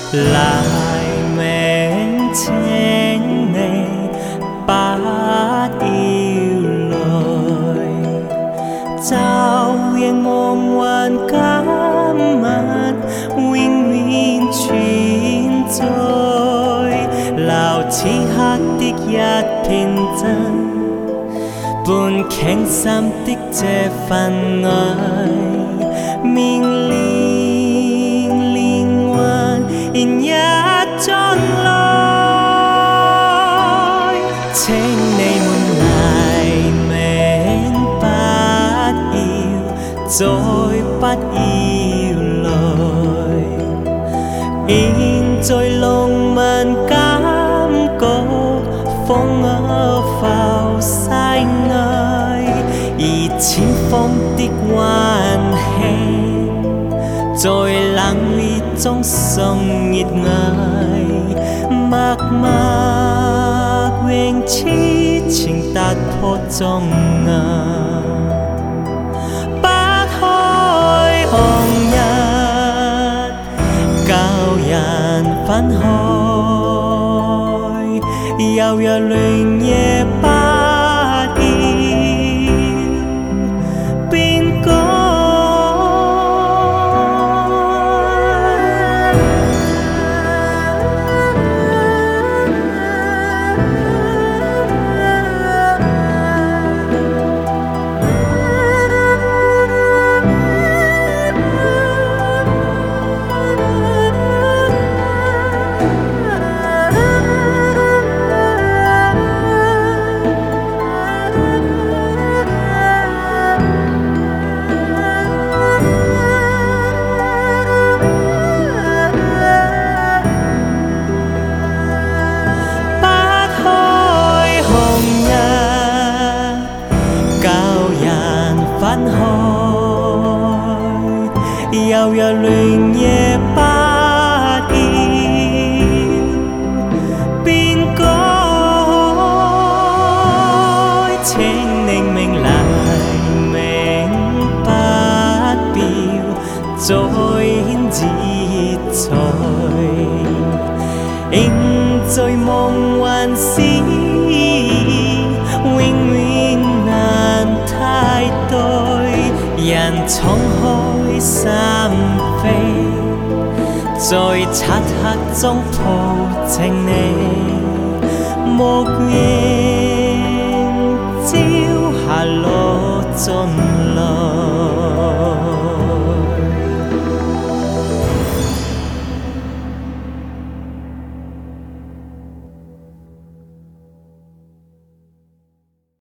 黎明請你不要來，晝夜夢幻今日永遠存在，留此刻的一片真，半傾心的這份愛，綿連環，然一將來，請你們黎明不要，再不要來，現在浪漫感覺風浮世外，而前方的溫馨，在冷冽中送熱愛，默默用痴情突破中崖，不開紅日，舊人分開，又若亂夜不要變改。分開，又若亂夜不要變改，請寧明黎明不要再顯節彩，仍在夢幻時，永遠難太對，人敞開心扉，在漆黑中抱緊你，木夜